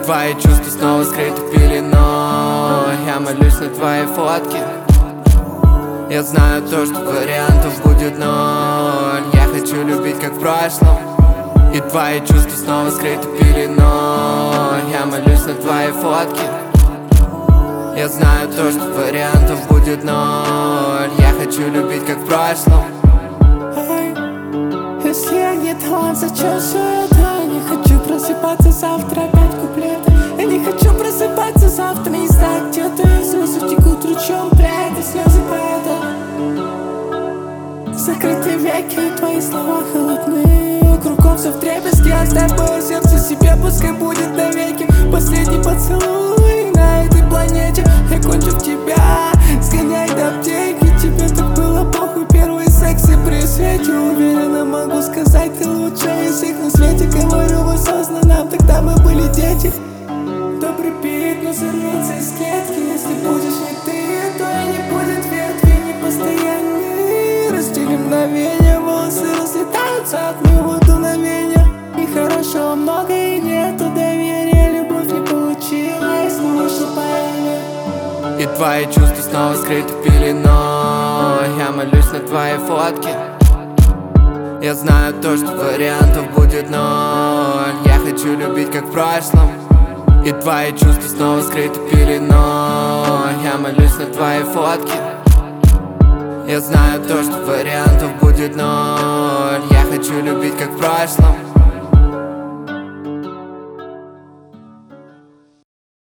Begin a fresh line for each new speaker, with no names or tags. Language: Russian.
твои чувства снова скрыты пеленой. Я молюсь на твои фотки. Я знаю то, что вариантов будет ноль. Я хочу любить как в прошлом. И твои чувства снова скрыты пеленой. Я молюсь на твои фотки. Я знаю то, что вариантов будет ноль. Я хочу любить как в прошлом.
Если я не талант, зачем все это? Я не хочу просыпаться завтра, опять куплеты. Я не хочу просыпаться завтра, не знаю, где ты. Слезы текут ручьем, пряди слезы поэта. Закрытые веки, твои слова холодны. Кругом все втрепезги, оставь мое сердце себе, пускай будет навеки. Последний поцелуй на этой планете. Я кончу в тебя, сгоняй до аптеки. Тебе так было похуй, первый секс и при свете. Уверенно могу сказать, ты лучшая из всех на свете. Говорю в осознанном, тогда мы были дети. Добрый бит, но сорвется из клетки. Если будешь не ты, то и не будет ветви непостоянные. Разделим мгновение, волосы разлетаются от моего дуновения. И хорошего много, и нету доверия. Любовь не получилась, но вышла поэме.
И твои чувства снова скрыты пеленой. Я молюсь на твои фотки. Я знаю то, что вариантов будет ноль. Я хочу любить как в прошлом. И твои чувства снова скрыты пеленой. Я молюсь на твои фотки. Я знаю то, что вариантов будет ноль. Я хочу любить как в прошлом.